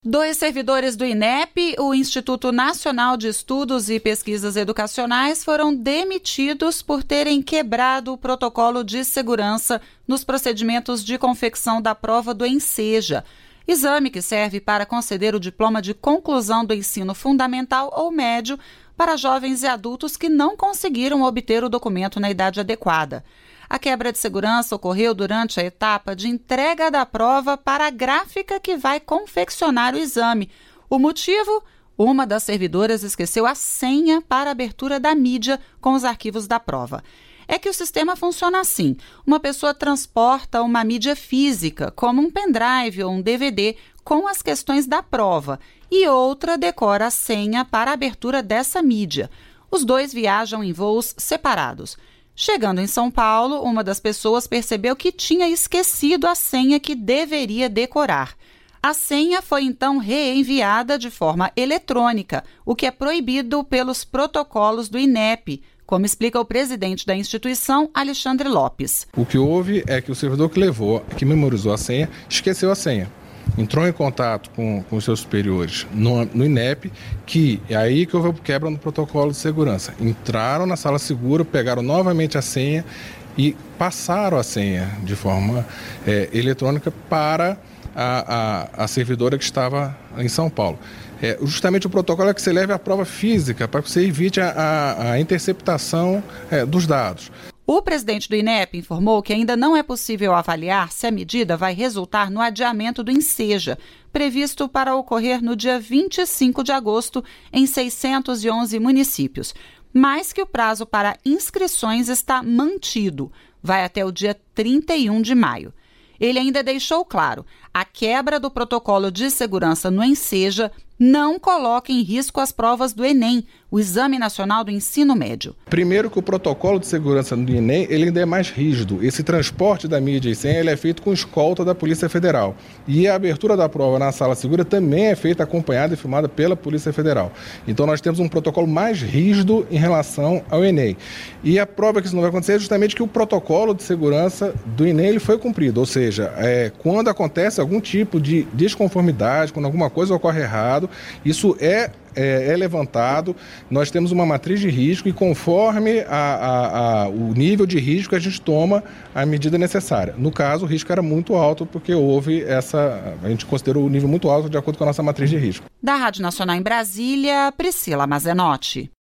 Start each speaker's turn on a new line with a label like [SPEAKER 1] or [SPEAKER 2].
[SPEAKER 1] 2 servidores do INEP, o Instituto Nacional de Estudos e Pesquisas Educacionais, foram demitidos por terem quebrado o protocolo de segurança nos procedimentos de confecção da prova do Enseja, exame que serve para conceder o diploma de conclusão do ensino fundamental ou médio para jovens e adultos que não conseguiram obter o documento na idade adequada. A quebra de segurança ocorreu durante a etapa de entrega da prova para a gráfica que vai confeccionar o exame. O motivo? Uma das servidoras esqueceu a senha para a abertura da mídia com os arquivos da prova. É que o sistema funciona assim. Uma pessoa transporta uma mídia física, como um pendrive ou um DVD, com as questões da prova, e outra decora a senha para a abertura dessa mídia. Os 2 viajam em voos separados. Chegando em São Paulo, uma das pessoas percebeu que tinha esquecido a senha que deveria decorar. A senha foi então reenviada de forma eletrônica, o que é proibido pelos protocolos do INEP, como explica o presidente da instituição, Alexandre Lopes.
[SPEAKER 2] O que houve é que o servidor que memorizou a senha, esqueceu a senha. Entrou em contato com os seus superiores no INEP, que é aí que houve quebra no protocolo de segurança. Entraram na sala segura, pegaram novamente a senha e passaram a senha de forma eletrônica para a servidora que estava em São Paulo. Justamente o protocolo é que você leve a prova física para que você evite a interceptação dos dados.
[SPEAKER 1] O presidente do INEP informou que ainda não é possível avaliar se a medida vai resultar no adiamento do Enseja, previsto para ocorrer no dia 25 de agosto em 611 municípios, mas que o prazo para inscrições está mantido, vai até o dia 31 de maio. Ele ainda deixou claro, a quebra do protocolo de segurança no Enseja não coloca em risco as provas do Enem, o Exame Nacional do Ensino Médio.
[SPEAKER 2] Primeiro que o protocolo de segurança do Enem ele ainda é mais rígido. Esse transporte da mídia e senha ele é feito com escolta da Polícia Federal. E a abertura da prova na sala segura também é feita acompanhada e filmada pela Polícia Federal. Então nós temos um protocolo mais rígido em relação ao Enem. E a prova que isso não vai acontecer é justamente que o protocolo de segurança do Enem ele foi cumprido. Ou seja, quando acontece algum tipo de desconformidade, quando alguma coisa ocorre errado, isso é levantado, nós temos uma matriz de risco e conforme o nível de risco a gente toma a medida necessária. No caso, o risco era muito alto porque a gente considerou o nível muito alto de acordo com a nossa matriz de risco.
[SPEAKER 1] Da Rádio Nacional em Brasília, Priscila Mazenotti.